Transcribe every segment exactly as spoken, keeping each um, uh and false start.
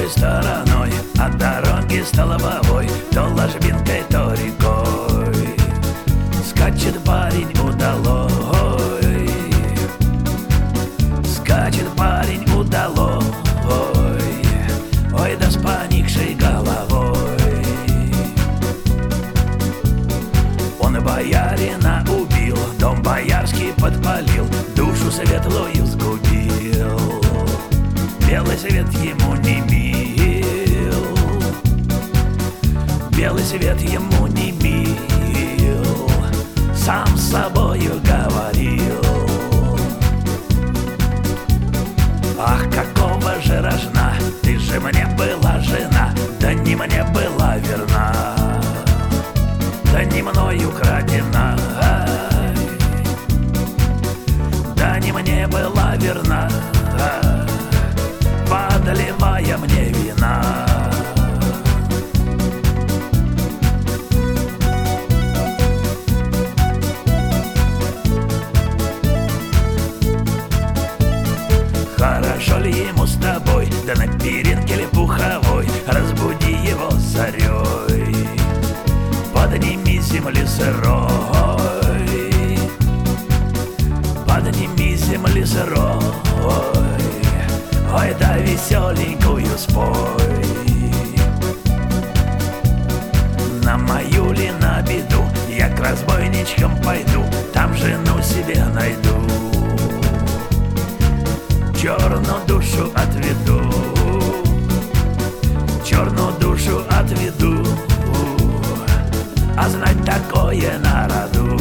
другой стороной от дороги столбовой, то ложбинкой, то рекой скачет парень удалой, скачет парень удалой, ой, да с поникшей головой. Он боярина убил, дом боярский подпалил, душу светлую сгубил, белый свет ему не мил, белый свет ему не мил, сам с собою говорил. Ах, какого же рожна, ты же мне была жена, да не мне была верна, да не мною крадена, да не мне была верна, подливая мне вина. Хорошо ли ему с тобой, да на перинке ли пуховой, разбуди его зарей, подними земли сырой, подними земли сырой, ой, да веселенькую спой. На мою ли на беду я к разбойничкам пойду, там жену себе найду, черную душу отведу, черную душу отведу, а знать такое народу.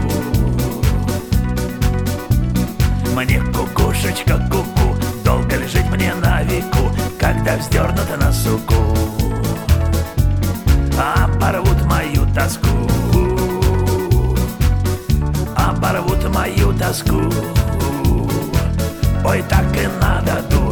Мне кукушечка куку, долго ли жить мне на веку, когда вздернута на суку, а порвут мою тоску, а порвут мою тоску. Ой, так и надо думать.